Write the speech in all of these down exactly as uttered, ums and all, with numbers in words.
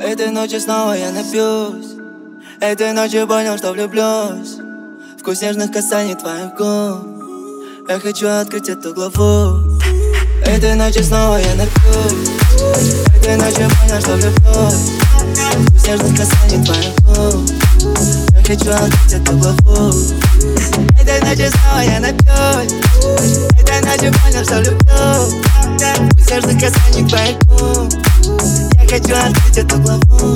Этой ночью снова я напьюсь. Этой ночью понял, что влюблюсь. Вкус нежных касаний твоих губ. Я хочу открыть эту главу. Этой ночью снова я напьюсь. Этой ночью понял, что влюблюсь. Вкус нежных касаний твоих губ. Я хочу открыть эту главу. Этой ночью снова я напьюсь. Этой ночью понял, что люблю. Вкус нежных касаний твоих губ. Я хочу открыть эту главу.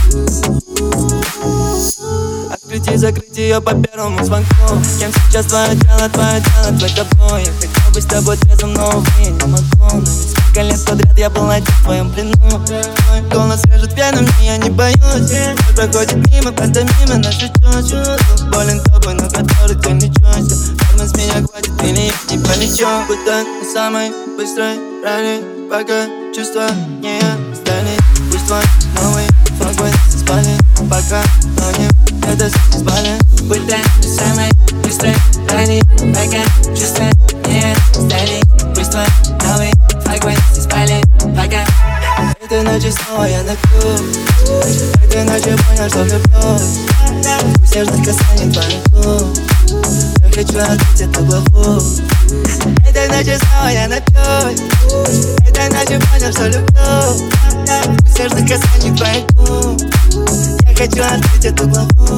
Открыть и закрыть ее по первому звонку. Кем сейчас твое тело, твое тело, твой тобой. Я хотел бы с тобой трезвым, но увы, я не могу. Но ведь сколько лет подряд я был один в твоем плену. Твой голос режет вены, мне я не боюсь. Мир проходит мимо, пантомима наша чуть-чуть. Болен тобой, но который ты не чуешься. Форма с меня хватит, или я не полечу. Будь так на самой быстрой ралли, пока чувства не остались. Пусть твой новый фраг будет спален, пока тонем. Это избавлен. Будь так на самой быстрой ралли, пока чувства не остались. Пусть твой новый флаг будет спален, пока. Этой ночью снова я напьюсь. Этой ночью понял, что влюблюсь. Вкус нежных касаний твоих губ. Я хочу открыть эту главу. Этой ночью снова я напьюсь. Этой ночью понял, что люблю. Вкус нежных касаний твоих губ. Я хочу открыть эту главу.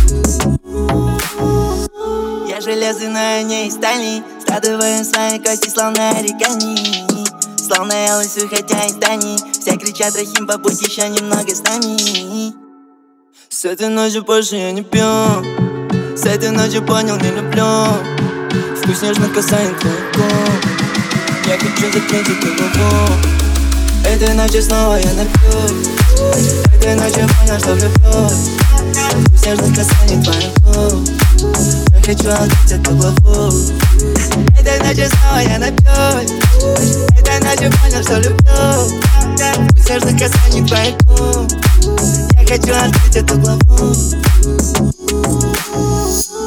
Я железный, но я не из стали. Складываем свои кости, словно оригами. Словно я лысый, хотя и зданий. Все кричат Рахим, побудь еще немного с нами. С этой ночью больше я не пью. С этой ночью понял, не люблю. Вкус нежных касаний твоих губ. Я хочу закрыть эту главу. Этой ночью снова я напьюсь. Этой ночью понял, что влюблюсь. Вкус нежных касаний твоих губ. Я хочу открыть эту главу. Этой ночью снова я напьюсь. Этой ночью понял, что люблю. Вкус нежных касаний твоих губ. Я хочу открыть эту главу.